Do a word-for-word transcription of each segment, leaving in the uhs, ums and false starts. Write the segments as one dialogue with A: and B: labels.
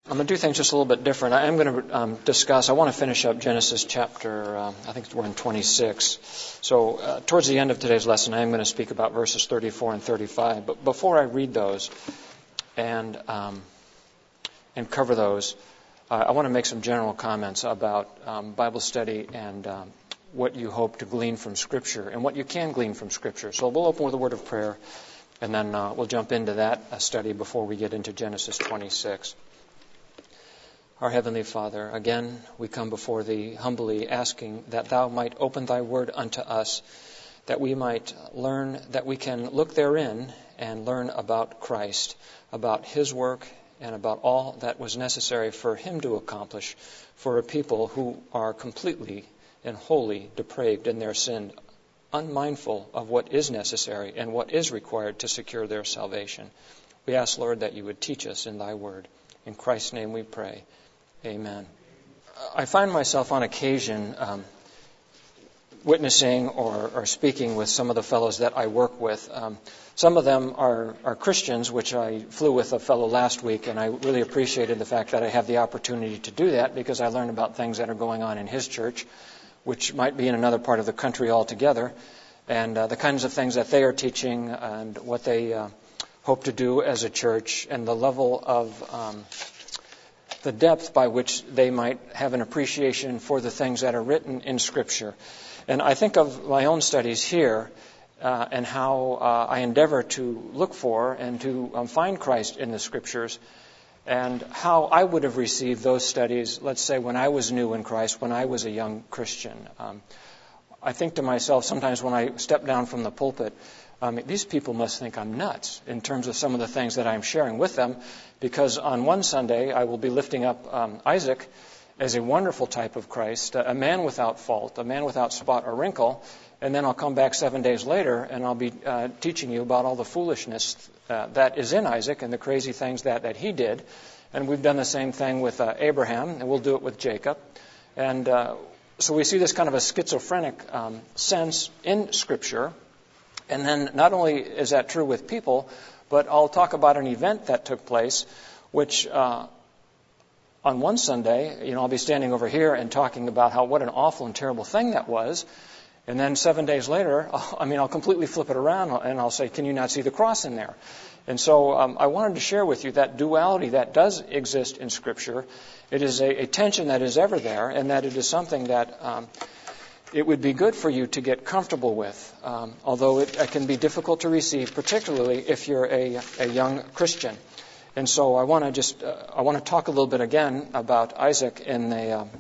A: I'm going to do things just a little bit different. I am going to um, discuss, I want to finish up Genesis chapter, uh, I think we're in twenty-six. So uh, towards the end of today's lesson, I am going to speak about verses thirty-four and thirty-five. But before I read those and um, and cover those, uh, I want to make some general comments about um, Bible study and um, what you hope to glean from Scripture and what you can glean from Scripture. So we'll open with a word of prayer, and then uh, we'll jump into that uh, study before we get into Genesis twenty-six. Our Heavenly Father, again we come before Thee humbly asking that Thou might open Thy Word unto us, that we might learn, that we can look therein and learn about Christ, about His work, and about all that was necessary for Him to accomplish for a people who are completely and wholly depraved in their sin, unmindful of what is necessary and what is required to secure their salvation. We ask, Lord, that You would teach us in Thy Word. In Christ's name we pray. Amen. I find myself on occasion um, witnessing or, or speaking with some of the fellows that I work with. Um, some of them are, are Christians, which I flew with a fellow last week, and I really appreciated the fact that I have the opportunity to do that because I learned about things that are going on in his church, which might be in another part of the country altogether, and uh, the kinds of things that they are teaching and what they uh, hope to do as a church, and the level of um, the depth by which they might have an appreciation for the things that are written in Scripture. And I think of my own studies here uh, and how uh, I endeavor to look for and to um, find Christ in the Scriptures, and how I would have received those studies, let's say, when I was new in Christ, when I was a young Christian. Um, I think to myself sometimes when I step down from the pulpit, Um, these people must think I'm nuts in terms of some of the things that I'm sharing with them, because on one Sunday I will be lifting up um, Isaac as a wonderful type of Christ, a man without fault, a man without spot or wrinkle, and then I'll come back seven days later and I'll be uh, teaching you about all the foolishness uh, that is in Isaac and the crazy things that, that he did. And we've done the same thing with uh, Abraham, and we'll do it with Jacob. And uh, so we see this kind of a schizophrenic um, sense in Scripture. And then not only is that true with people, but I'll talk about an event that took place, which uh, on one Sunday, you know, I'll be standing over here and talking about how what an awful and terrible thing that was. And then seven days later, I mean, I'll completely flip it around and I'll say, can you not see the cross in there? And so um, I wanted to share with you that duality that does exist in Scripture. It is a, a tension that is ever there, and that it is something that Um, it would be good for you to get comfortable with, um, although it, it can be difficult to receive, particularly if you're a, a young Christian. And so I want to just uh, I want to talk a little bit again about Isaac in the um,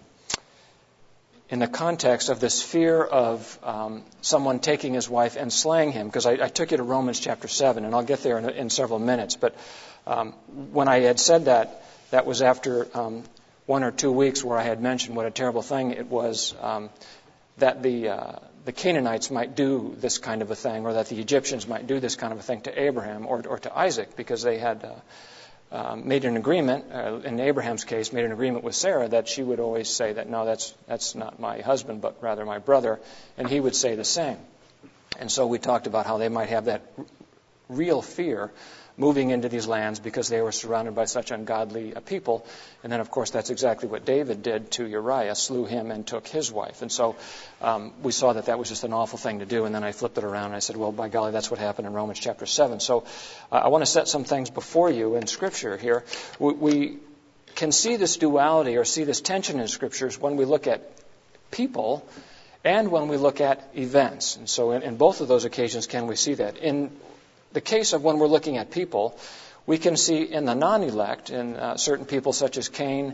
A: in the context of this fear of um, someone taking his wife and slaying him, because I, I took you to Romans chapter seven, and I'll get there in, in several minutes. But um, when I had said that, that was after um, one or two weeks where I had mentioned what a terrible thing it was. Um, that the uh, the Canaanites might do this kind of a thing, or that the Egyptians might do this kind of a thing to Abraham or, or to Isaac, because they had uh, uh, made an agreement, uh, in Abraham's case, made an agreement with Sarah that she would always say that, no, that's that's not my husband, but rather my brother, and he would say the same. And so we talked about how they might have that r- real fear moving into these lands because they were surrounded by such ungodly uh, people. And then, of course, that's exactly what David did to Uriah, slew him and took his wife. And so um, we saw that that was just an awful thing to do. And then I flipped it around and I said, well, by golly, that's what happened in Romans chapter seven. So uh, I want to set some things before you in Scripture here. We, we can see this duality or see this tension in Scriptures when we look at people and when we look at events. And so in, in both of those occasions can we see that. In the case of when we're looking at people, we can see in the non-elect, in uh, certain people such as Cain,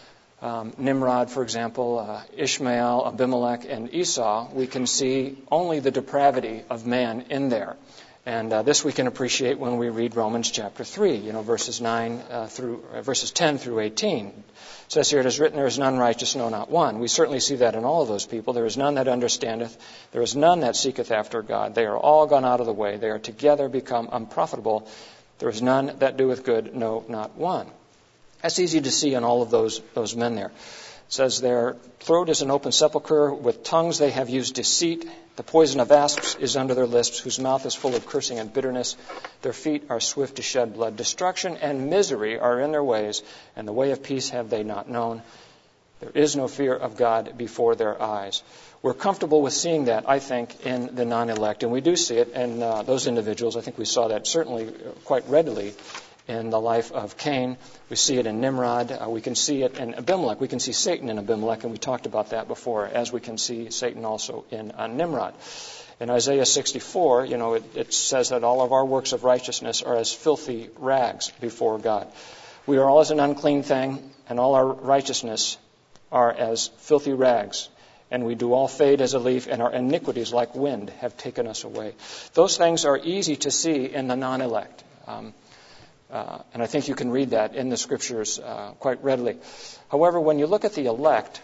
A: um, Nimrod, for example, uh, Ishmael, Abimelech, and Esau, we can see only the depravity of man in there. And uh, this we can appreciate when we read Romans chapter three, you know, verses nine uh, through uh, verses ten through eighteen. It says here, it is written, there is none righteous, no, not one. We certainly see that in all of those people. There is none that understandeth. There is none that seeketh after God. They are all gone out of the way. They are together become unprofitable. There is none that doeth good, no, not one. That's easy to see in all of those those men there. says their throat is an open sepulchre. With tongues they have used deceit. The poison of asps is under their lips, whose mouth is full of cursing and bitterness. Their feet are swift to shed blood. Destruction and misery are in their ways, and the way of peace have they not known. There is no fear of God before their eyes. We're comfortable with seeing that, I think, in the non-elect, and we do see it in uh, those individuals. I think we saw that certainly quite readily in the life of Cain. We see it in Nimrod. Uh, we can see it in Abimelech. We can see Satan in Abimelech, and we talked about that before, as we can see Satan also in uh, Nimrod. In Isaiah sixty-four, you know, it, it says that all of our works of righteousness are as filthy rags before God. We are all as an unclean thing, and all our righteousness are as filthy rags. And we do all fade as a leaf, and our iniquities like wind have taken us away. Those things are easy to see in the non-elect. Um, uh, and I think you can read that in the Scriptures uh, quite readily. However, when you look at the elect,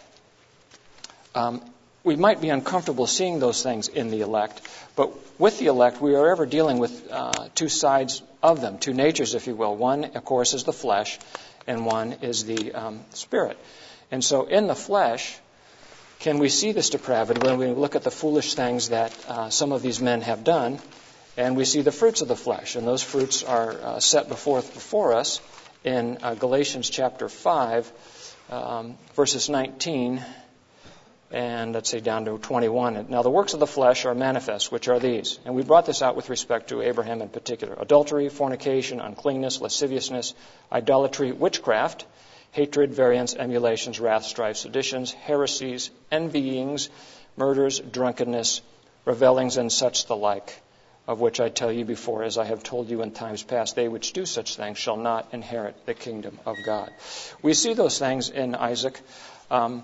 A: um, we might be uncomfortable seeing those things in the elect. But with the elect, we are ever dealing with uh, two sides of them, two natures, if you will. One, of course, is the flesh, and one is the um, spirit. And so in the flesh, can we see this depravity when we look at the foolish things that uh, some of these men have done, and we see the fruits of the flesh? And those fruits are uh, set before before us in uh, Galatians chapter five, um, verses nineteen, and let's say down to twenty-one. Now the works of the flesh are manifest, which are these. And we brought this out with respect to Abraham in particular. Adultery, fornication, uncleanness, lasciviousness, idolatry, witchcraft, hatred, variance, emulations, wrath, strife, seditions, heresies, envyings, murders, drunkenness, revellings, and such the like, of which I tell you before, as I have told you in times past, they which do such things shall not inherit the kingdom of God. We see those things in Isaac, um,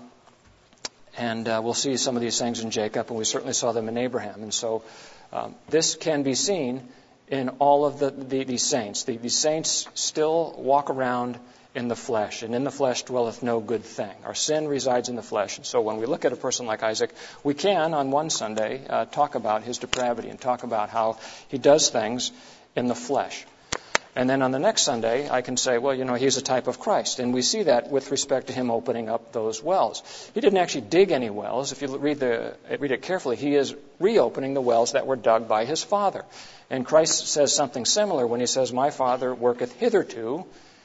A: and uh, we'll see some of these things in Jacob, and we certainly saw them in Abraham. And so um, this can be seen in all of the, the, the saints. The, the saints still walk around in the flesh, and in the flesh dwelleth no good thing. Our sin resides in the flesh. And so when we look at a person like Isaac, we can, on one Sunday, uh, talk about his depravity and talk about how he does things in the flesh. And then on the next Sunday, I can say, well, you know, he's a type of Christ. And we see that with respect to him opening up those wells. He didn't actually dig any wells. If you read the read it carefully, he is reopening the wells that were dug by his father. And Christ says something similar when he says, my Father worketh hitherto,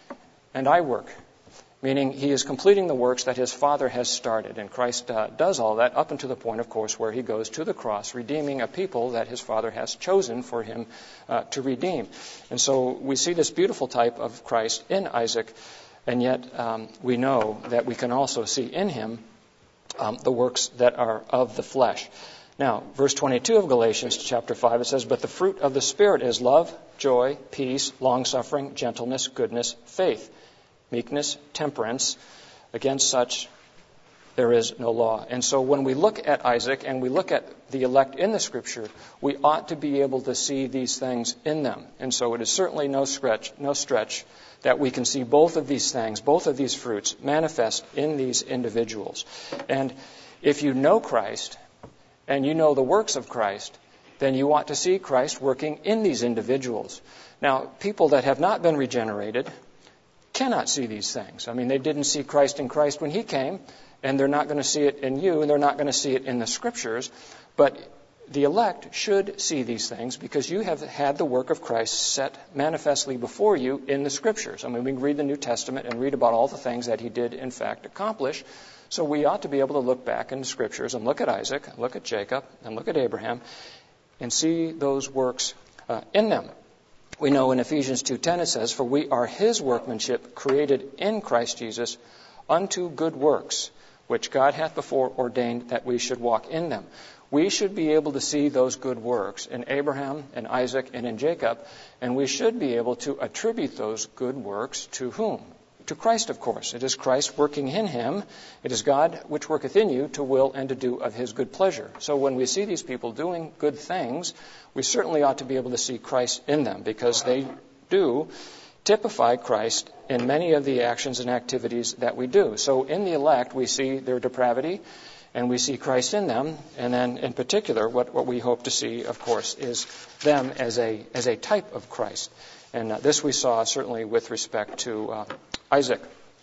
A: and I work, meaning he is completing the works that his Father has started. And Christ uh, does all that up until the point, of course, where he goes to the cross, redeeming a people that his Father has chosen for him uh, to redeem. And so we see this beautiful type of Christ in Isaac, and yet um, we know that we can also see in him um, the works that are of the flesh. Now, verse twenty-two of Galatians chapter five, it says, but the fruit of the Spirit is love, joy, peace, long-suffering, gentleness, goodness, faith, meekness, temperance. Against such there is no law. And so when we look at Isaac and we look at the elect in the Scripture, we ought to be able to see these things in them. And so it is certainly no stretch, no stretch that we can see both of these things, both of these fruits manifest in these individuals. And if you know Christ and you know the works of Christ, then you ought to see Christ working in these individuals. Now, people that have not been regenerated cannot see these things. I mean, they didn't see Christ in Christ when he came, and they're not going to see it in you, and they're not going to see it in the Scriptures. But the elect should see these things because you have had the work of Christ set manifestly before you in the Scriptures. I mean, we can read the New Testament and read about all the things that he did, in fact, accomplish. So we ought to be able to look back in the Scriptures and look at Isaac, look at Jacob, and look at Abraham, and see those works uh, in them. We know in Ephesians two ten it says, for we are his workmanship, created in Christ Jesus, unto good works, which God hath before ordained that we should walk in them. We should be able to see those good works in Abraham and Isaac and in Jacob, and we should be able to attribute those good works to whom? To Christ, of course. It is Christ working in him. It is God which worketh in you to will and to do of his good pleasure. So when we see these people doing good things, we certainly ought to be able to see Christ in them because they do typify Christ in many of the actions and activities that we do. So in the elect, we see their depravity and we see Christ in them. And then in particular, what, what we hope to see, of course, is them as a, as a type of Christ. And uh, this we saw certainly with respect to uh, Isaac.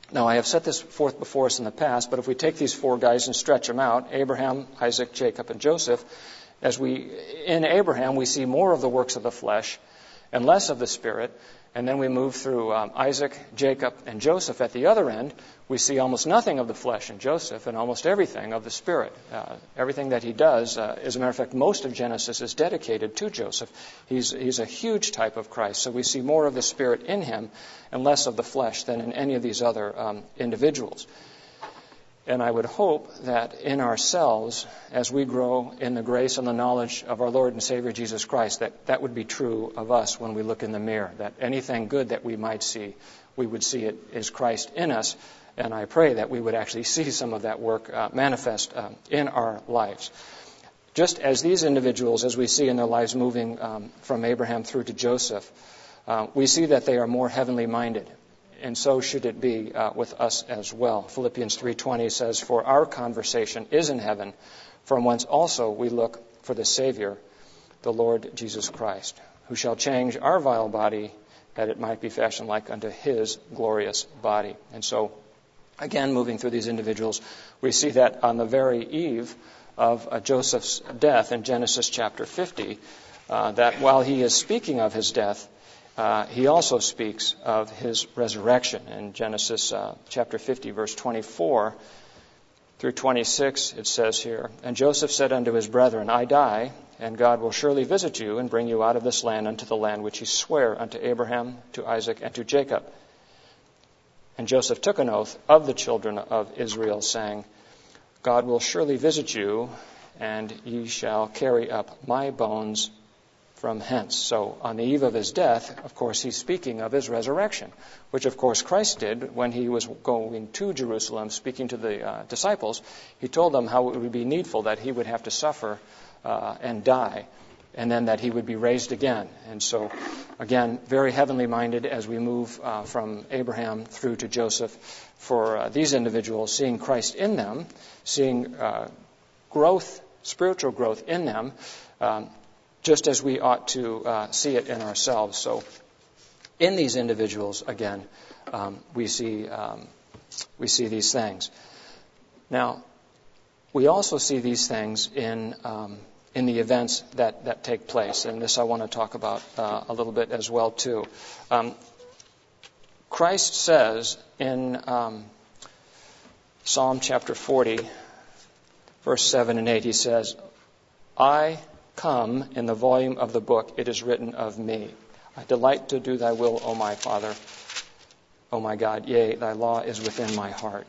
A: Now, I have set this forth before us in the past, but if we take these four guys and stretch them out, Abraham, Isaac, Jacob, and Joseph, as we, in Abraham, we see more of the works of the flesh and less of the Spirit. And then we move through um, Isaac, Jacob, and Joseph at the other end. We see almost nothing of the flesh in Joseph and almost everything of the Spirit. Uh, everything that he does, uh, as a matter of fact, most of Genesis is dedicated to Joseph. He's, he's a huge type of Christ. So we see more of the Spirit in him and less of the flesh than in any of these other um, individuals. And I would hope that in ourselves, as we grow in the grace and the knowledge of our Lord and Savior Jesus Christ, that that would be true of us when we look in the mirror, that anything good that we might see, we would see it as Christ in us. And I pray that we would actually see some of that work uh, manifest uh, in our lives. Just as these individuals, as we see in their lives moving um, from Abraham through to Joseph, uh, we see that they are more heavenly minded. And so should it be uh, with us as well. Philippians three twenty says, "For our conversation is in heaven, from whence also we look for the Savior, the Lord Jesus Christ, who shall change our vile body, that it might be fashioned like unto his glorious body." And so, again, moving through these individuals, we see that on the very eve of uh, Joseph's death in Genesis chapter fifty, uh, that while he is speaking of his death, Uh, he also speaks of his resurrection. In Genesis uh, chapter fifty, verse twenty-four through twenty-six, it says here, "And Joseph said unto his brethren, I die, and God will surely visit you and bring you out of this land unto the land which he sware unto Abraham, to Isaac, and to Jacob. And Joseph took an oath of the children of Israel, saying, God will surely visit you, and ye shall carry up my bones from hence." So on the eve of his death, of course, he's speaking of his resurrection, which, of course, Christ did when he was going to Jerusalem, speaking to the uh, disciples. He told them how it would be needful that he would have to suffer uh, and die, and then that he would be raised again. And so, again, very heavenly minded as we move uh, from Abraham through to Joseph. For uh, these individuals, seeing Christ in them, seeing uh, growth, spiritual growth in them, um, just as we ought to uh, see it in ourselves. So in these individuals, again, um, we see um, we see these things. Now, we also see these things in um, in the events that, that take place. And this I want to talk about uh, a little bit as well, too. Um, Christ says in um, Psalm chapter forty, verse seven and eight, he says, I come in the volume of the book, it is written of me. I delight to do thy will, O my Father, O my God, yea, thy law is within my heart.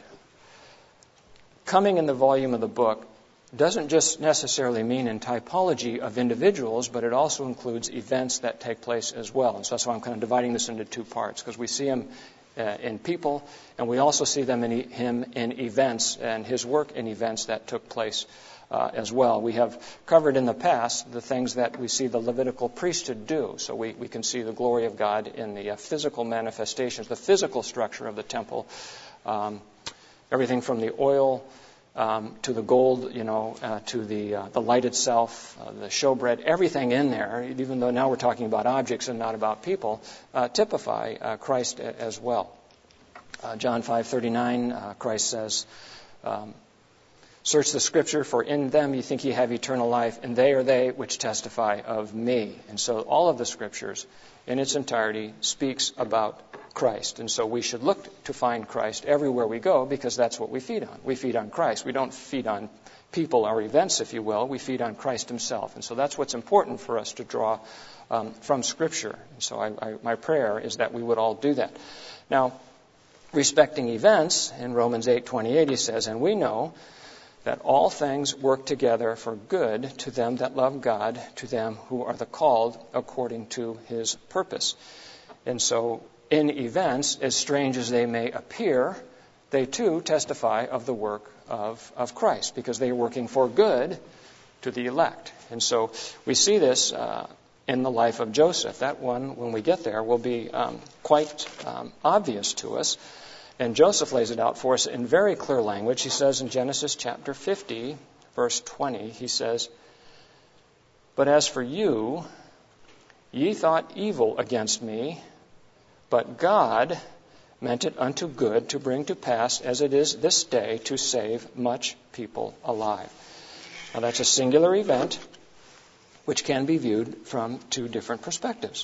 A: Coming in the volume of the book doesn't just necessarily mean in typology of individuals, but it also includes events that take place as well. And so that's why I'm kind of dividing this into two parts, because we see him uh, in people, and we also see them in e- him in events and his work in events that took place Uh, as well. We have covered in the past the things that we see the Levitical priesthood do. So we, we can see the glory of God in the uh, physical manifestations, the physical structure of the temple, um, everything from the oil um, to the gold, you know, uh, to the uh, the light itself, uh, the showbread, everything in there, even though now we're talking about objects and not about people, uh, typify uh, Christ as well. Uh, John five thirty-nine, uh, Christ says, um, search the Scripture, for in them you think ye have eternal life, and they are they which testify of me. And so all of the Scriptures in its entirety speaks about Christ. And so we should look to find Christ everywhere we go, because that's what we feed on. We feed on Christ. We don't feed on people or events, if you will. We feed on Christ himself. And so that's what's important for us to draw um, from Scripture. And so I, I, my prayer is that we would all do that. Now, respecting events, in Romans eight twenty-eight he says, and we know that all things work together for good to them that love God, to them who are the called according to his purpose. And so in events, as strange as they may appear, they too testify of the work of, of Christ, because they are working for good to the elect. And so we see this uh, in the life of Joseph. That one, when we get there, will be um, quite um, obvious to us. And Joseph lays it out for us in very clear language. He says in Genesis chapter fifty, verse twenty, he says, But as for you, ye thought evil against me, but God meant it unto good to bring to pass, as it is this day, to save much people alive. Now that's a singular event which can be viewed from two different perspectives.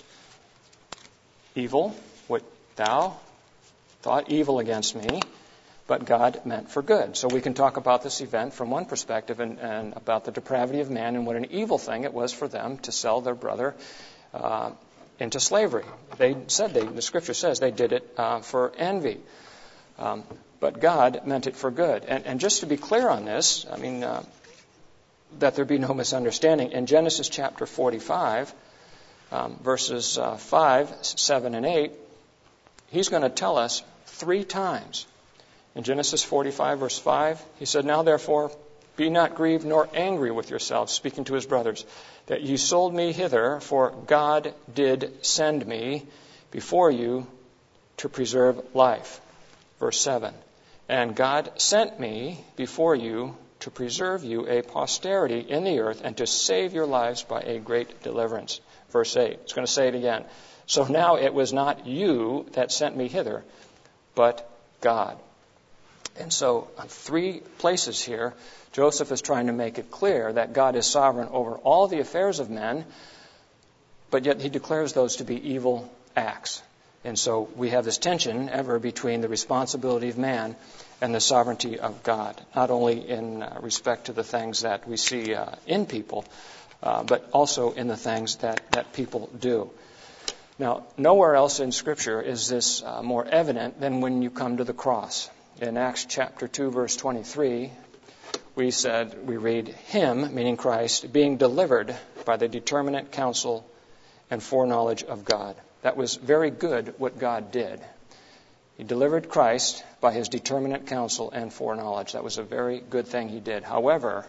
A: Evil, what thou thought evil against me, but God meant for good. So we can talk about this event from one perspective and, and about the depravity of man and what an evil thing it was for them to sell their brother uh, into slavery. They said, they, the Scripture says they did it uh, for envy. Um, but God meant it for good. And, and just to be clear on this, I mean, uh, that there be no misunderstanding, in Genesis chapter forty-five, um, verses uh, five, seven, and eight, he's going to tell us three times. In Genesis forty-five, verse five, he said, Now therefore, be not grieved nor angry with yourselves, speaking to his brothers, that ye sold me hither, for God did send me before you to preserve life. Verse seven, And God sent me before you to preserve you a posterity in the earth and to save your lives by a great deliverance. Verse eight, it's going to say it again. So now it was not you that sent me hither, but God. And so on three places here, Joseph is trying to make it clear that God is sovereign over all the affairs of men, but yet he declares those to be evil acts. And so we have this tension ever between the responsibility of man and the sovereignty of God, not only in uh, respect to the things that we see uh, in people, uh, but also in the things that, that people do. Now, nowhere else in Scripture is this uh, more evident than when you come to the cross. In Acts chapter two, verse twenty-three, we said, we read, Him, meaning Christ, being delivered by the determinate counsel and foreknowledge of God. That was very good what God did. He delivered Christ by his determinate counsel and foreknowledge. That was a very good thing he did. However,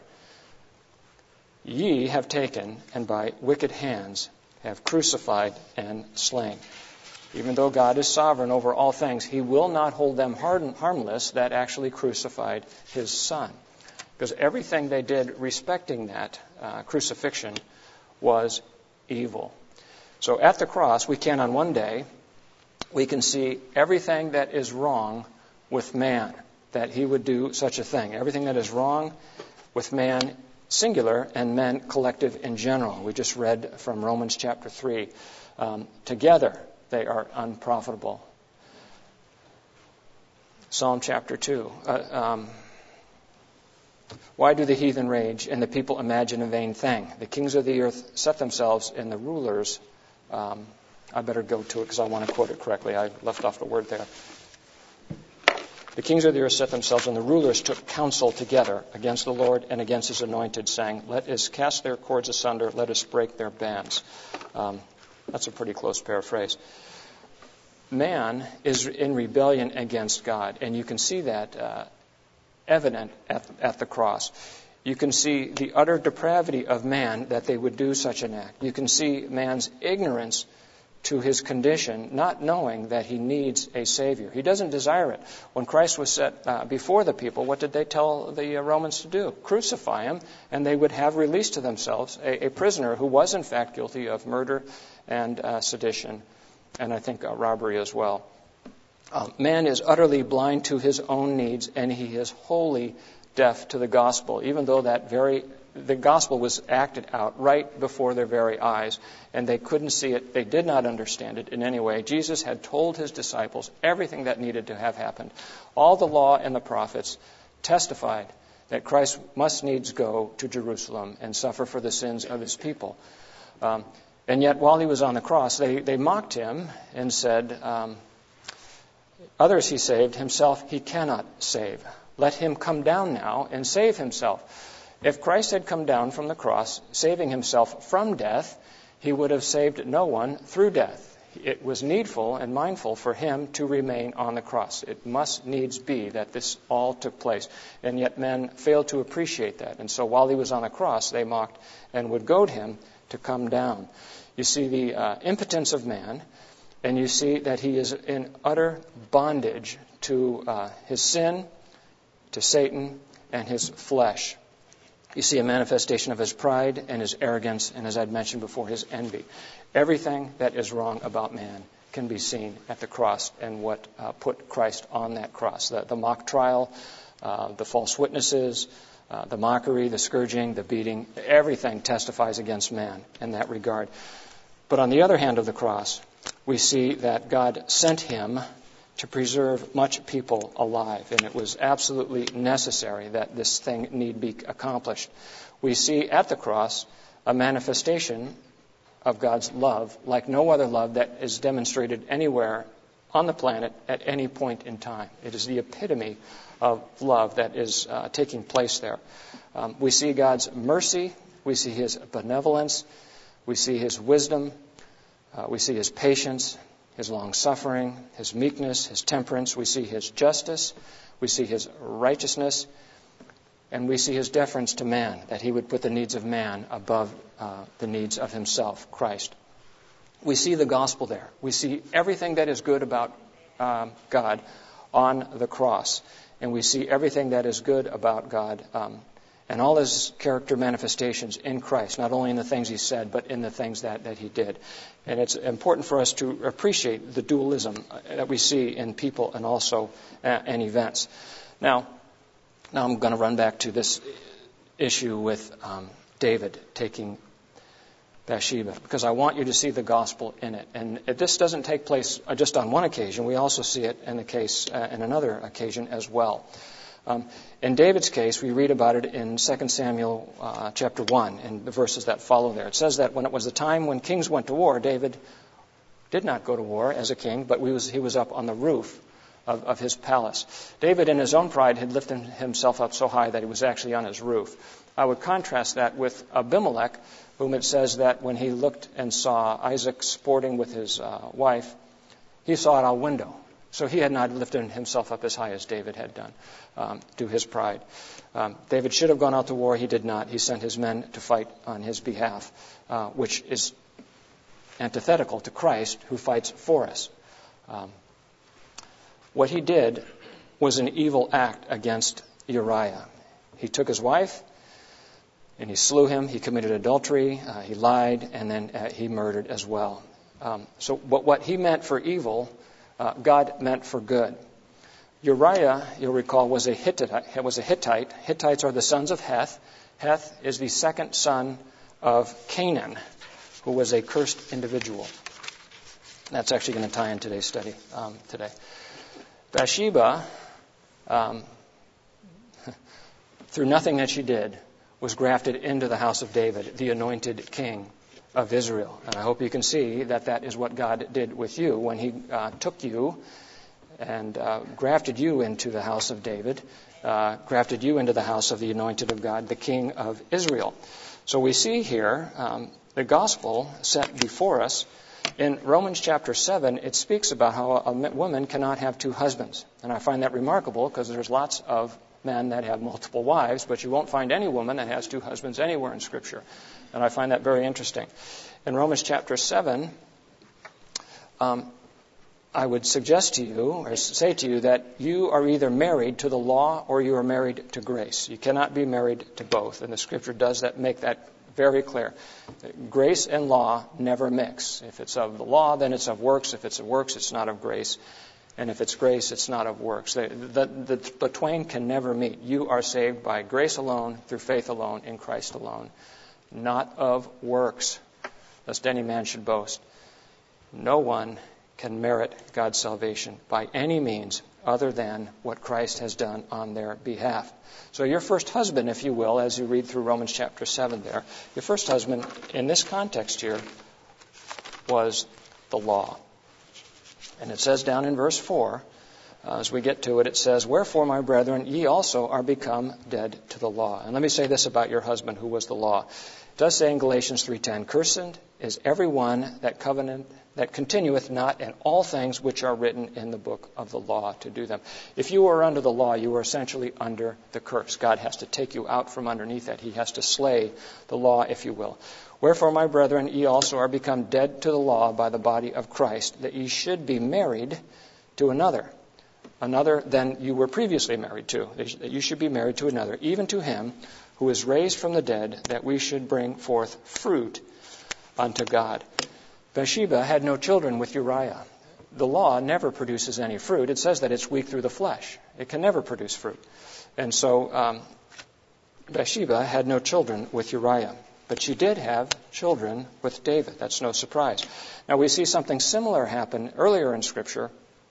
A: ye have taken and by wicked hands have crucified and slain. Even though God is sovereign over all things, he will not hold them harmless that actually crucified his Son. Because everything they did respecting that uh, crucifixion was evil. So at the cross, we can on one day, we can see everything that is wrong with man, that he would do such a thing. Everything that is wrong with man, singular, and men, collective in general. We just read from Romans chapter three. Um, together, they are unprofitable. Psalm chapter two. Uh, um, Why do the heathen rage and the people imagine a vain thing? The kings of the earth set themselves and the rulers. Um, I better go to it because I want to quote it correctly. I left off the word there. The kings of the earth set themselves and the rulers took counsel together against the Lord and against his anointed, saying, Let us cast their cords asunder, let us break their bands. Um, that's a pretty close paraphrase. Man is in rebellion against God, and you can see that uh, evident at, at the cross. You can see the utter depravity of man that they would do such an act. You can see man's ignorance to his condition, not knowing that he needs a Savior. He doesn't desire it. When Christ was set uh, before the people, what did they tell the uh, Romans to do? Crucify him, and they would have released to themselves a, a prisoner who was in fact guilty of murder and uh, sedition, and I think uh, robbery as well. Uh, man is utterly blind to his own needs, and he is wholly deaf to the gospel, even though that very the gospel was acted out right before their very eyes, and they couldn't see it. They did not understand it in any way. Jesus had told his disciples everything that needed to have happened. All the law and the prophets testified that Christ must needs go to Jerusalem and suffer for the sins of his people. Um, and yet, while he was on the cross, they, they mocked him and said, um, others he saved, himself he cannot save. Let him come down now and save himself. If Christ had come down from the cross, saving himself from death, he would have saved no one through death. It was needful and mindful for him to remain on the cross. It must needs be that this all took place. And yet men failed to appreciate that. And so while he was on the cross, they mocked and would goad him to come down. You see the uh, impotence of man, and you see that he is in utter bondage to uh, his sin, to Satan, and his flesh. You see a manifestation of his pride and his arrogance, and as I'd mentioned before, his envy. Everything that is wrong about man can be seen at the cross and what uh, put Christ on that cross. The, the mock trial, uh, the false witnesses, uh, the mockery, the scourging, the beating, everything testifies against man in that regard. But on the other hand of the cross, we see that God sent him to preserve much people alive, and it was absolutely necessary that this thing need be accomplished. We see at the cross a manifestation of God's love like no other love that is demonstrated anywhere on the planet at any point in time. It is the epitome of love that is uh, taking place there. Um, we see God's mercy, we see his benevolence, we see his wisdom, uh, we see his patience, his long-suffering, his meekness, his temperance. We see his justice, we see his righteousness, and we see his deference to man, that he would put the needs of man above uh, the needs of himself, Christ. We see the gospel there. We see everything that is good about um, God on the cross. And we see everything that is good about God um, and all his character manifestations in Christ, not only in the things he said, but in the things that, that he did. And it's important for us to appreciate the dualism that we see in people and also uh, in events. Now, now I'm going to run back to this issue with um, David taking Bathsheba, because I want you to see the gospel in it. And this doesn't take place just on one occasion. We also see it in the case uh, in another occasion as well. Um, in David's case, we read about it in Second Samuel uh, chapter one, in the verses that follow there. It says that when it was the time when kings went to war, David did not go to war as a king, but we was, he was up on the roof of, of his palace. David, in his own pride, had lifted himself up so high that he was actually on his roof. I would contrast that with Abimelech, whom it says that when he looked and saw Isaac sporting with his uh, wife, he saw it out a window. So he had not lifted himself up as high as David had done um, to his pride. Um, David should have gone out to war. He did not. He sent his men to fight on his behalf, uh, which is antithetical to Christ, who fights for us. Um, what he did was an evil act against Uriah. He took his wife, and he slew him. He committed adultery. Uh, he lied, and then uh, he murdered as well. Um, so, but what he meant for evil, uh, God meant for good. Uriah, you'll recall, was a Hittite. Was a Hittite. Hittites are the sons of Heth. Heth is the second son of Canaan, who was a cursed individual. That's actually going to tie in today's study um, today. Bathsheba, um, through nothing that she did, was grafted into the house of David, the anointed king of Israel. And I hope you can see that that is what God did with you when he uh, took you and uh, grafted you into the house of David, uh, grafted you into the house of the anointed of God, the king of Israel. So we see here um, the gospel set before us. In Romans chapter seven, it speaks about how a woman cannot have two husbands. And I find that remarkable because there's lots of men that have multiple wives, but you won't find any woman that has two husbands anywhere in Scripture. And I find that very interesting. In Romans chapter seven, um, I would suggest to you, or say to you, that you are either married to the law or you are married to grace. You cannot be married to both. And the Scripture does that make that very clear. Grace and law never mix. If it's of the law, then it's of works. If it's of works, it's not of grace. And if it's grace, it's not of works. The, the, the, the twain can never meet. You are saved by grace alone, through faith alone, in Christ alone, not of works, lest any man should boast. No one can merit God's salvation by any means other than what Christ has done on their behalf. So your first husband, if you will, as you read through Romans chapter seven there, your first husband in this context here was the law. And it says down in verse four, uh, as we get to it, it says, "Wherefore, my brethren, ye also are become dead to the law." And let me say this about your husband who was the law. It does say in Galatians three ten, "Cursed is every one that covenant that continueth not in all things which are written in the book of the law to do them." If you are under the law, you are essentially under the curse. God has to take you out from underneath that. He has to slay the law, if you will. "Wherefore, my brethren, ye also are become dead to the law by the body of Christ, that ye should be married to another, another than you were previously married to, that you should be married to another, even to him who is raised from the dead, that we should bring forth fruit unto God." Bathsheba had no children with Uriah. the law never produces any fruit. It says that it's weak through the flesh. It can never produce fruit. And so um, Bathsheba had no children with Uriah, but she did have children with David. That's no surprise. Now we see something similar happen earlier in Scripture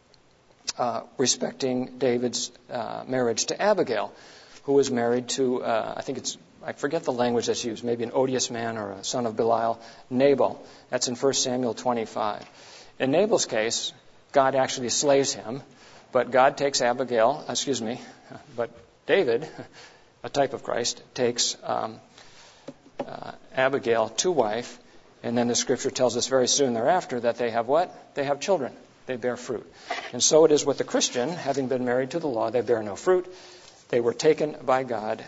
A: uh, respecting David's uh, marriage to Abigail, who was married to, uh, I think it's, I forget the language that's used, maybe an odious man or a son of Belial, Nabal. That's in First Samuel twenty-five. In Nabal's case, God actually slays him, but God takes Abigail, excuse me, but David, a type of Christ, takes um, uh, Abigail to wife, and then the Scripture tells us very soon thereafter that they have what? They have children. They bear fruit. And so it is with the Christian, having been married to the law, they bear no fruit. They were taken by God.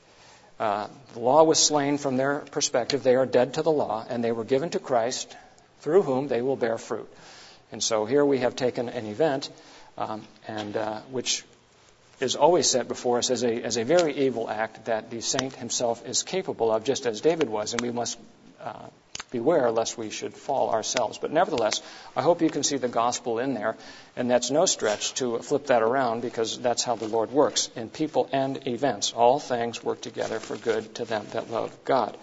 A: Uh, the law was slain from their perspective. They are dead to the law, and they were given to Christ, through whom they will bear fruit. And so here we have taken an event, um, and uh, which is always set before us as a as a very evil act that the saint himself is capable of, just as David was, and we must uh, beware lest we should fall ourselves. But nevertheless, I hope you can see the gospel in there, and that's no stretch to flip that around, because that's how the Lord works in people and events. All things work together for good to them that love God.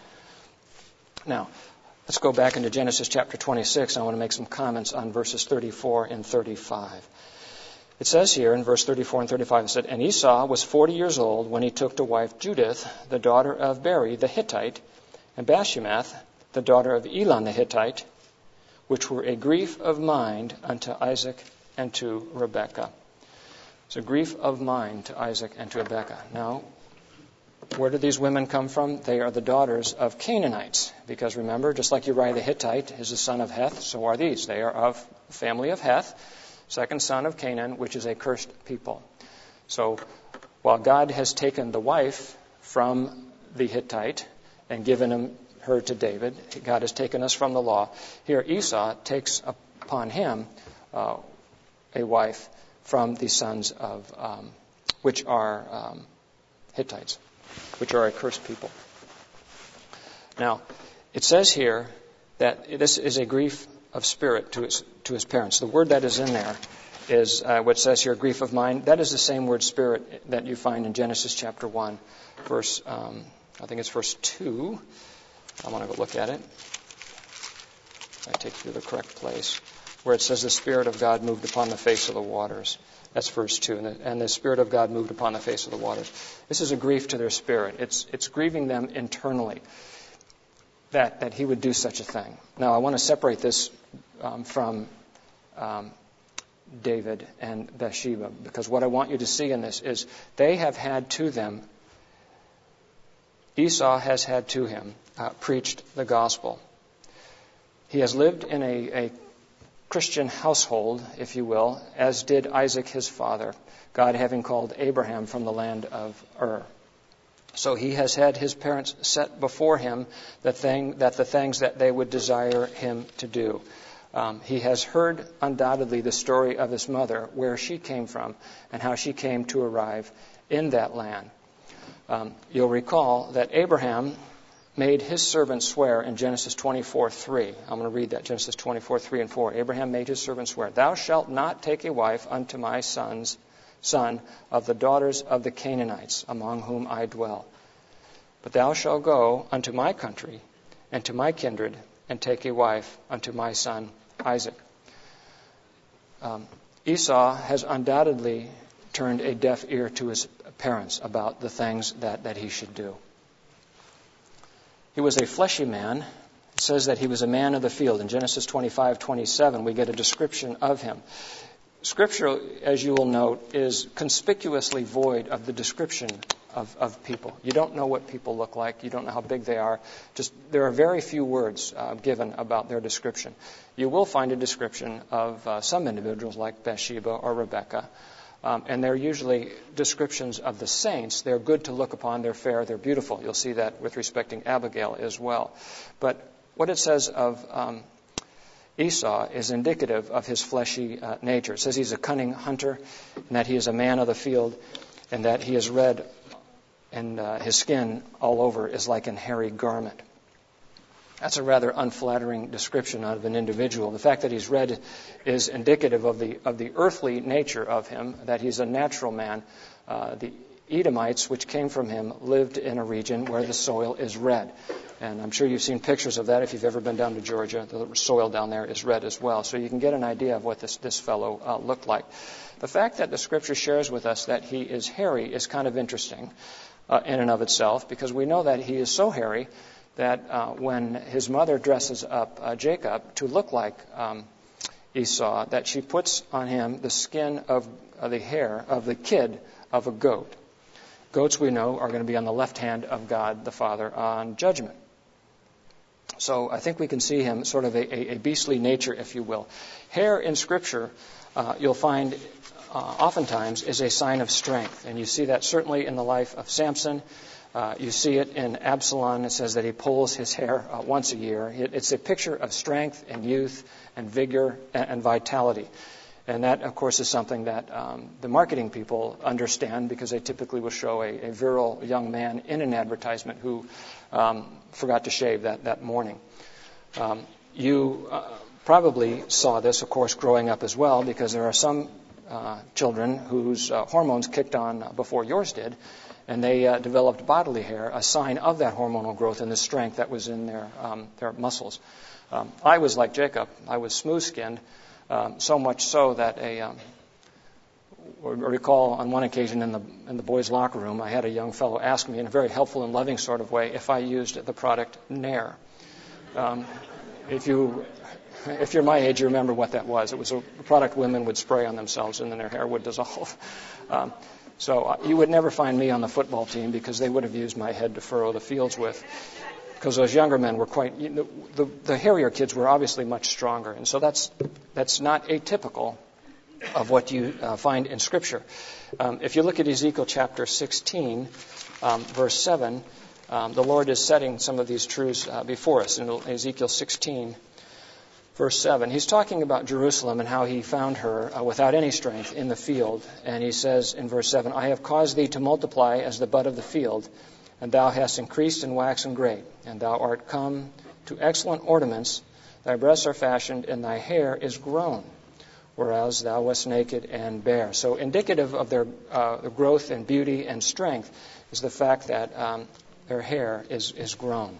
A: Now, let's go back into Genesis chapter twenty-six. I want to make some comments on verses thirty-four and thirty-five. It says here in verse thirty-four and thirty-five, it said, "And Esau was forty years old when he took to wife Judith, the daughter of Beri the Hittite, and Bashemath, the daughter of Elon the Hittite, which were a grief of mind unto Isaac and to Rebekah." It's a grief of mind to Isaac and to Rebekah. Now, where do these women come from? They are the daughters of Canaanites. Because remember, just like Uriah the Hittite is the son of Heth, so are these. They are of the family of Heth, second son of Canaan, which is a cursed people. So while God has taken the wife from the Hittite and given him, her to David, God has taken us from the law. Here Esau takes upon him uh, a wife from the sons of, um, which are um, Hittites, which are a cursed people. Now, it says here that this is a grief of spirit to his, to his parents. The word that is in there is uh, what says here, grief of mind. That is the same word spirit that you find in Genesis chapter one, verse, um, I think it's verse two. I want to go look at it. I take you to the correct place, where it says the Spirit of God moved upon the face of the waters. That's verse two. And the, and the Spirit of God moved upon the face of the waters. This is a grief to their spirit. It's it's grieving them internally that, that he would do such a thing. Now, I want to separate this um, from um, David and Bathsheba, because what I want you to see in this is they have had to them, Esau has had to him, uh, preached the gospel. He has lived in a, a Christian household, if you will, as did Isaac his father, God having called Abraham from the land of Ur. So he has had his parents set before him the thing that the things that they would desire him to do. Um, he has heard undoubtedly the story of his mother, where she came from, and how she came to arrive in that land. Um, you'll recall that Abraham made his servant swear in Genesis twenty-four three. I'm going to read that, Genesis twenty-four three and four. Abraham made his servant swear, "Thou shalt not take a wife unto my son's son of the daughters of the Canaanites, among whom I dwell. But thou shalt go unto my country and to my kindred, and take a wife unto my son Isaac." Um, Esau has undoubtedly turned a deaf ear to his parents about the things that, that he should do. He was a fleshy man. It says that he was a man of the field. In Genesis twenty-five twenty-seven, we get a description of him. Scripture, as you will note, is conspicuously void of the description of, of people. You don't know what people look like. You don't know how big they are. Just there are very few words uh, given about their description. You will find a description of uh, some individuals like Bathsheba or Rebekah. Um, and they're usually descriptions of the saints. They're good to look upon. They're fair. They're beautiful. You'll see that with respecting Abigail as well. But what it says of um, Esau is indicative of his fleshy uh, nature. It says he's a cunning hunter, and that he is a man of the field, and that he is red, and uh, his skin all over is like an hairy garment. That's a rather unflattering description of an individual. The fact that he's red is indicative of the of the earthly nature of him, that he's a natural man. Uh, the Edomites, which came from him, lived in a region where the soil is red. And I'm sure you've seen pictures of that if you've ever been down to Georgia. The soil down there is red as well. So you can get an idea of what this, this fellow uh, looked like. The fact that the Scripture shares with us that he is hairy is kind of interesting uh, in and of itself, because we know that he is so hairy that uh, when his mother dresses up uh, Jacob to look like um, Esau, that she puts on him the skin of uh, the hair of the kid of a goat. Goats, we know, are going to be on the left hand of God the Father on judgment. So I think we can see him sort of a, a beastly nature, if you will. Hair in Scripture, uh, you'll find uh, oftentimes is a sign of strength. And you see that certainly in the life of Samson. Uh, you see it in Absalom. It says that he pulls his hair uh, once a year. It, it's a picture of strength and youth and vigor and, and vitality. And that, of course, is something that um, the marketing people understand, because they typically will show a, a virile young man in an advertisement who um, forgot to shave that, that morning. Um, you uh, probably saw this, of course, growing up as well, because there are some uh, children whose uh, hormones kicked on before yours did, and they uh, developed bodily hair, a sign of that hormonal growth and the strength that was in their, um, their muscles. Um, I was like Jacob. I was smooth-skinned. Um, so much so that a, um, I recall on one occasion in the in the boys' locker room, I had a young fellow ask me in a very helpful and loving sort of way if I used the product Nair. Um, if you if you're my age, you remember what that was. It was a product women would spray on themselves, and then their hair would dissolve. Um, so uh, you would never find me on the football team, because they would have used my head to furrow the fields with. Because those younger men were quite, you know, the, the hairier kids were obviously much stronger. And so that's that's not atypical of what you uh, find in Scripture. Um, if you look at Ezekiel chapter sixteen, um, verse seven, um, the Lord is setting some of these truths uh, before us. In Ezekiel sixteen, verse seven, he's talking about Jerusalem and how he found her uh, without any strength in the field. And he says in verse seven, I have caused thee to multiply as the bud of the field, and thou hast increased and waxen great, and thou art come to excellent ornaments. Thy breasts are fashioned, and thy hair is grown, whereas thou wast naked and bare. So indicative of their uh, growth and beauty and strength is the fact that um, their hair is, is grown.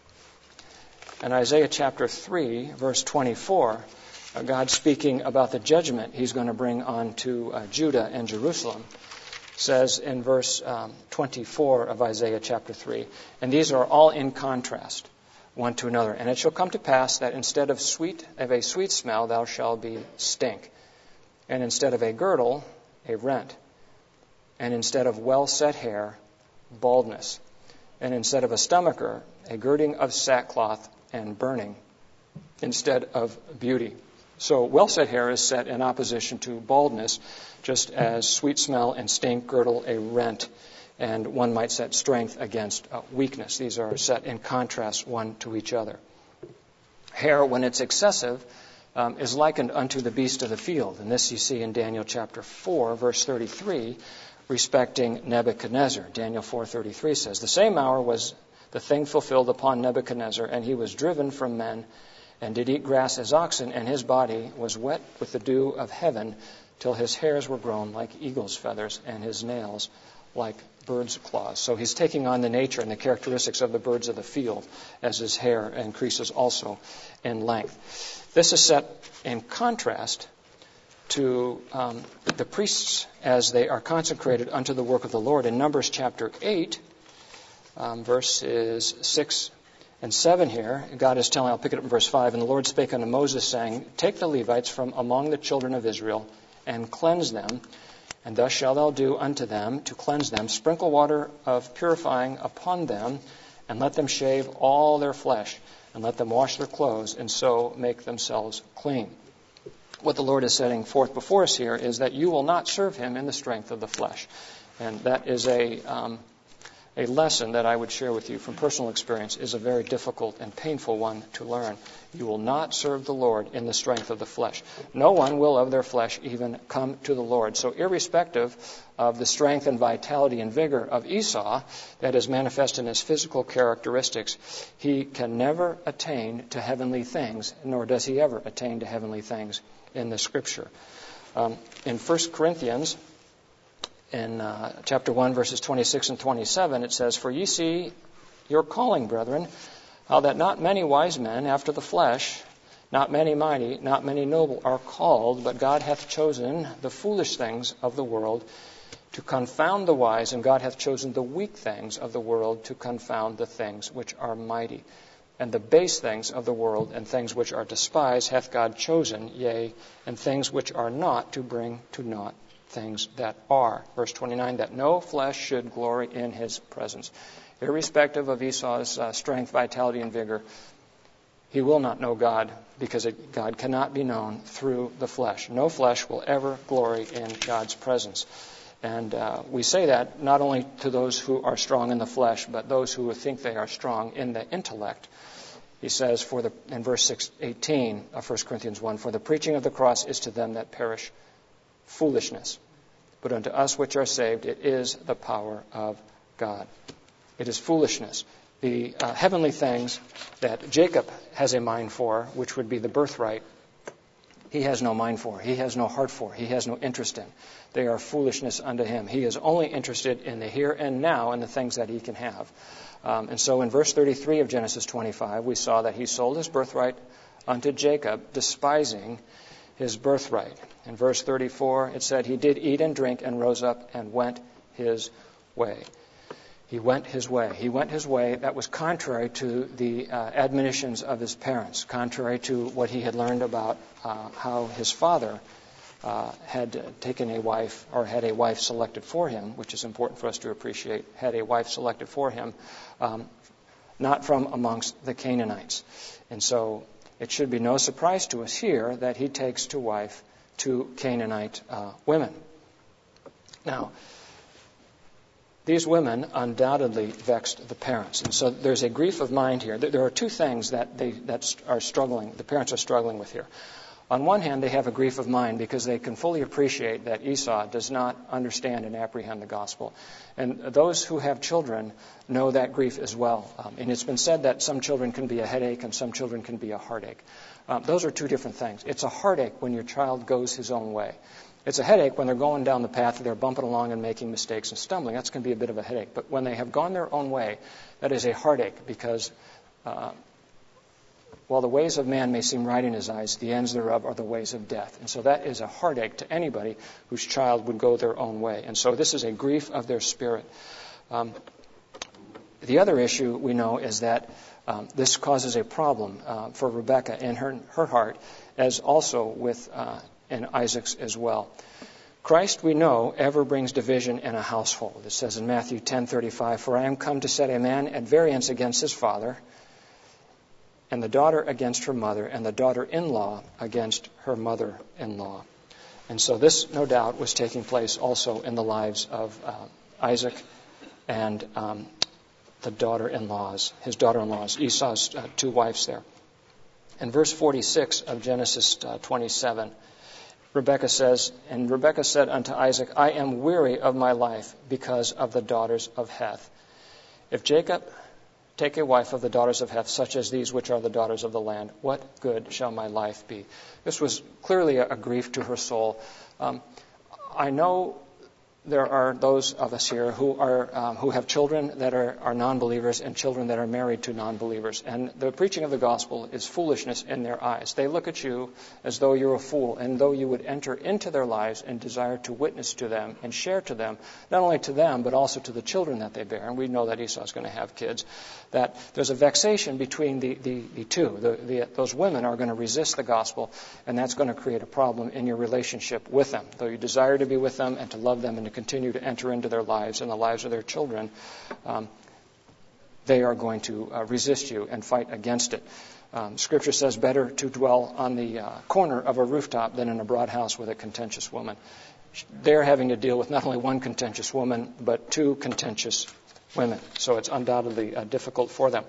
A: In Isaiah chapter three, verse twenty-four, uh, God speaking about the judgment he's going to bring on to uh, Judah and Jerusalem, says in verse um, twenty-four of Isaiah chapter three, and these are all in contrast one to another. And it shall come to pass that instead of sweet of a sweet smell, thou shalt be stink, and instead of a girdle, a rent, and instead of well set hair, baldness, and instead of a stomacher, a girding of sackcloth and burning, instead of beauty. So well-set hair is set in opposition to baldness, just as sweet smell and stink girdle a rent, and one might set strength against uh, weakness. These are set in contrast one to each other. Hair, when it's excessive, um, is likened unto the beast of the field. And this you see in Daniel chapter four, verse thirty-three, respecting Nebuchadnezzar. Daniel four thirty-three says, the same hour was the thing fulfilled upon Nebuchadnezzar, and he was driven from men, and did eat grass as oxen, and his body was wet with the dew of heaven, till his hairs were grown like eagle's feathers, and his nails like bird's claws. So he's taking on the nature and the characteristics of the birds of the field, as his hair increases also in length. This is set in contrast to um, the priests as they are consecrated unto the work of the Lord. In Numbers chapter eight, um, verses six and seven here, God is telling, I'll pick it up in verse five, and the Lord spake unto Moses, saying, take the Levites from among the children of Israel, and cleanse them, and thus shalt thou do unto them to cleanse them. Sprinkle water of purifying upon them, and let them shave all their flesh, and let them wash their clothes, and so make themselves clean. What the Lord is setting forth before us here is that you will not serve him in the strength of the flesh. And that is a um, a lesson that I would share with you from personal experience is a very difficult and painful one to learn. You will not serve the Lord in the strength of the flesh. No one will of their flesh even come to the Lord. So irrespective of the strength and vitality and vigor of Esau that is manifest in his physical characteristics, he can never attain to heavenly things, nor does he ever attain to heavenly things in the Scripture. Um, in First Corinthians, in uh, chapter one, verses twenty-six and twenty-seven, it says, "For ye see your calling, brethren, how that not many wise men after the flesh, not many mighty, not many noble are called, but God hath chosen the foolish things of the world to confound the wise, and God hath chosen the weak things of the world to confound the things which are mighty. And the base things of the world and things which are despised hath God chosen, yea, and things which are not, to bring to naught things that are." Verse twenty-nine, "that no flesh should glory in his presence." Irrespective of Esau's uh, strength, vitality, and vigor, he will not know God, because it, God cannot be known through the flesh. No flesh will ever glory in God's presence. And uh, we say that not only to those who are strong in the flesh, but those who think they are strong in the intellect. He says for the in verse eighteen of First Corinthians one, "For the preaching of the cross is to them that perish foolishness, but unto us which are saved it is the power of God." It is foolishness. The uh, heavenly things that Jacob has a mind for, which would be the birthright, he has no mind for. He has no heart for. He has no interest in. They are foolishness unto him. He is only interested in the here and now and the things that he can have. Um, and so in verse thirty-three of Genesis twenty-five, we saw that he sold his birthright unto Jacob, despising his birthright. In verse thirty-four, it said, "He did eat and drink and rose up and went his way." He went his way. He went his way that was contrary to the uh, admonitions of his parents, contrary to what he had learned about uh, how his father uh, had taken a wife, or had a wife selected for him, which is important for us to appreciate, had a wife selected for him, um, not from amongst the Canaanites. And so it should be no surprise to us here that he takes to wife two Canaanite uh, women. Now, these women undoubtedly vexed the parents. And so there's a grief of mind here. There are two things that they that are struggling, the parents are struggling with here. On one hand, they have a grief of mind because they can fully appreciate that Esau does not understand and apprehend the gospel. And those who have children know that grief as well. Um, and it's been said that some children can be a headache and some children can be a heartache. Um, those are two different things. It's a heartache when your child goes his own way. It's a headache when they're going down the path, they're bumping along and making mistakes and stumbling. That's going to be a bit of a headache. But when they have gone their own way, that is a heartache, because uh, while the ways of man may seem right in his eyes, the ends thereof are the ways of death. And so that is a heartache to anybody whose child would go their own way. And so this is a grief of their spirit. Um, the other issue we know is that um, this causes a problem uh, for Rebekah in her, her heart, as also with uh, and Isaac's as well. Christ, we know, ever brings division in a household. It says in Matthew ten thirty-five, "For I am come to set a man at variance against his father, and the daughter against her mother, and the daughter-in-law against her mother-in-law." And so this, no doubt, was taking place also in the lives of uh, Isaac and um, the daughter-in-laws, his daughter-in-laws, Esau's uh, two wives there. In verse forty-six of Genesis uh, twenty-seven, Rebekah says, "And Rebekah said unto Isaac, I am weary of my life because of the daughters of Heth. If Jacob take a wife of the daughters of Heth, such as these which are the daughters of the land, what good shall my life be?" This was clearly a, a grief to her soul. Um, I know there are those of us here who are um, who have children that are, are non-believers and children that are married to non-believers. And the preaching of the gospel is foolishness in their eyes. They look at you as though you're a fool, and though you would enter into their lives and desire to witness to them and share to them, not only to them, but also to the children that they bear. And we know that Esau is going to have kids. That there's a vexation between the, the, the two. The, the, those women are going to resist the gospel, and that's going to create a problem in your relationship with them. Though you desire to be with them and to love them and to continue to enter into their lives and the lives of their children, um, they are going to uh, resist you and fight against it. Um, Scripture says better to dwell on the uh, corner of a rooftop than in a broad house with a contentious woman. They're having to deal with not only one contentious woman, but two contentious women. So it's undoubtedly uh, difficult for them.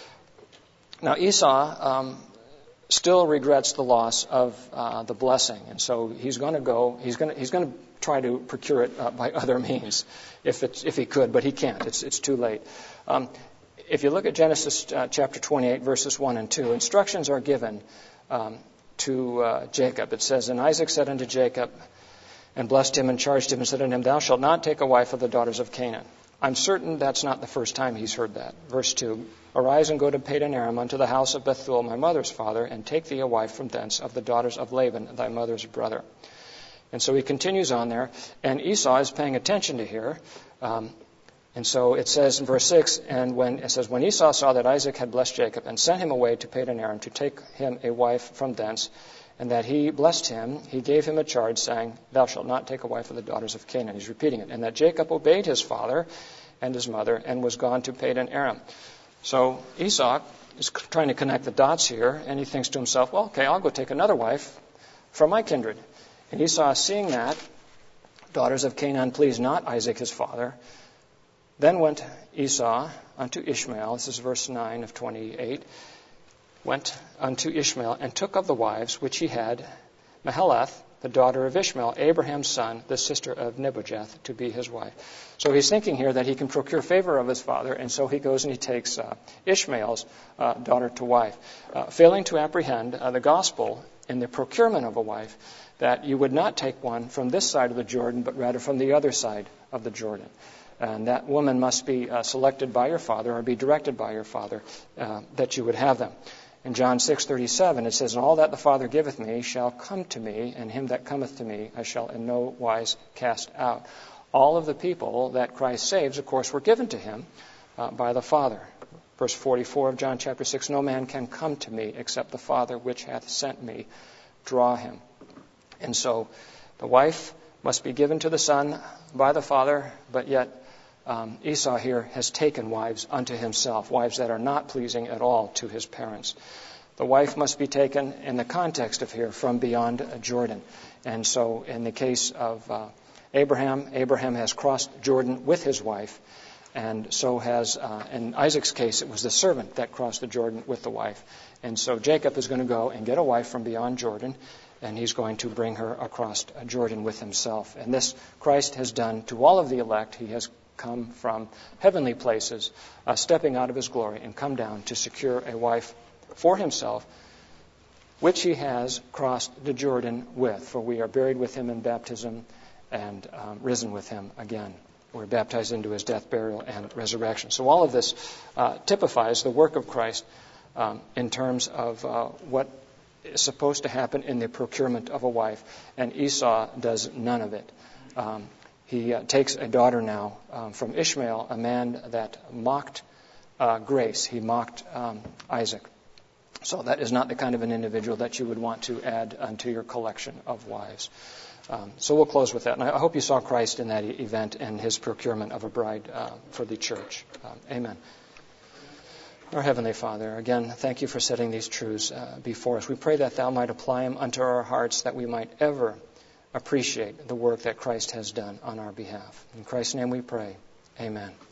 A: Now Esau um, still regrets the loss of uh, the blessing, and so he's going to go. He's going to he's going to try to procure it uh, by other means, if it's if he could, but he can't. It's it's too late. Um, if you look at Genesis uh, chapter twenty-eight, verses one and two, instructions are given um, to uh, Jacob. It says, "And Isaac said unto Jacob, and blessed him, and charged him, and said unto him, Thou shalt not take a wife of the daughters of Canaan." I'm certain that's not the first time he's heard that. Verse two, "Arise and go to Padan Aram unto the house of Bethuel, my mother's father, and take thee a wife from thence of the daughters of Laban, thy mother's brother." And so he continues on there, and Esau is paying attention to here. Um, and so it says in verse six, and when it says, "When Esau saw that Isaac had blessed Jacob, and sent him away to Padan Aram to take him a wife from thence, and that he blessed him, he gave him a charge, saying, Thou shalt not take a wife of the daughters of Canaan." He's repeating it. "And that Jacob obeyed his father and his mother, and was gone to Padan Aram." So Esau is trying to connect the dots here, and he thinks to himself, well, okay, I'll go take another wife from my kindred. And Esau, seeing that, daughters of Canaan pleased not Isaac his father, then went Esau unto Ishmael, this is verse nine of twenty-eight, went unto Ishmael, and took of the wives which he had Mahalath, the daughter of Ishmael, Abraham's son, the sister of Nebuchadnezzar, to be his wife. So he's thinking here that he can procure favor of his father, and so he goes and he takes uh, Ishmael's uh, daughter to wife, uh, failing to apprehend uh, the gospel in the procurement of a wife, that you would not take one from this side of the Jordan, but rather from the other side of the Jordan. And that woman must be uh, selected by your father, or be directed by your father, uh, that you would have them. In John six thirty-seven, it says, "And all that the Father giveth me shall come to me, and him that cometh to me I shall in no wise cast out." All of the people that Christ saves, of course, were given to him uh, by the Father. Verse forty-four of John chapter six, "No man can come to me except the Father which hath sent me draw him." And so the wife must be given to the son by the Father, but yet Um, Esau here has taken wives unto himself, wives that are not pleasing at all to his parents. The wife must be taken in the context of here from beyond Jordan. And so in the case of uh, Abraham, Abraham has crossed Jordan with his wife. And so has, uh, in Isaac's case, it was the servant that crossed the Jordan with the wife. And so Jacob is going to go and get a wife from beyond Jordan, and he's going to bring her across Jordan with himself. And this Christ has done to all of the elect. He has come from heavenly places, uh, stepping out of his glory, and come down to secure a wife for himself, which he has crossed the Jordan with. For we are buried with him in baptism and um, risen with him again. We're baptized into his death, burial, and resurrection. So all of this uh, typifies the work of Christ um, in terms of uh, what is supposed to happen in the procurement of a wife, and Esau does none of it. Um, He uh, takes a daughter now um, from Ishmael, a man that mocked uh, grace. He mocked um, Isaac. So that is not the kind of an individual that you would want to add unto your collection of wives. Um, so we'll close with that. And I hope you saw Christ in that event and his procurement of a bride uh, for the church. Um, amen. Our Heavenly Father, again, thank you for setting these truths uh, before us. We pray that thou might apply them unto our hearts, that we might ever appreciate the work that Christ has done on our behalf. In Christ's name we pray. Amen.